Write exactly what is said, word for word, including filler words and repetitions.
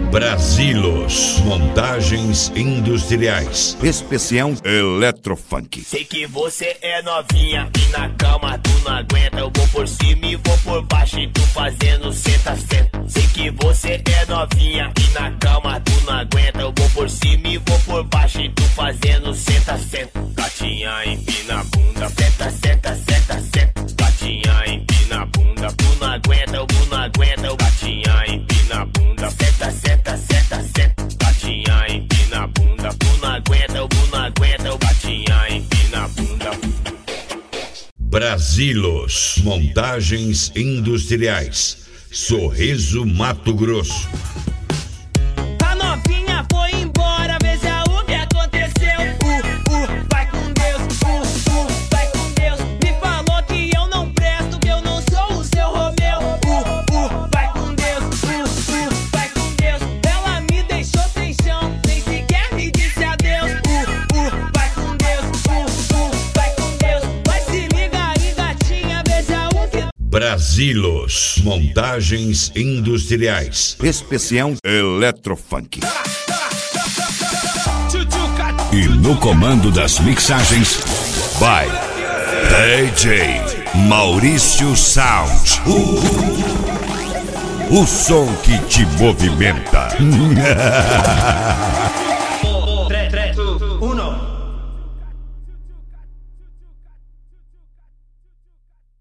Brasilos, montagens industriais. Especial Eletrofunk. Sei que você é novinha e na cama tu não aguenta. Eu vou por cima e vou por baixo e tu fazendo senta, senta. Sei que você é novinha e na cama tu não aguenta. Eu vou por cima e vou por baixo e tu fazendo senta, senta. Gatinha empina a bunda, senta, senta, senta, senta. Gatinha empina a bunda, tu não aguenta, eu não aguenta. Gatinha empina a bunda, senta, senta, senta, senta. Gatinha empina a bunda, tu não aguenta, eu não aguenta. Gatinha empina a bunda. Brasilos, montagens industriais. Sorriso, Mato Grosso. A novinha foi embora, veja o que aconteceu. Uh, uh, vai com Deus, uh, uh, vai com Deus. Me falou que eu não presto, que eu não sou o seu Romeu. Uh, uh, vai com Deus, uh, uh, vai com Deus. Ela me deixou sem chão, nem sequer me disse adeus. Uh, uh, vai com Deus, uh, uh, vai com Deus. Vai se ligar aí, gatinha, veja o que... Brasilos, montagens industriais. Especial Eletrofunk. E no comando das mixagens, vai D J Maurício Sound. O som que te movimenta.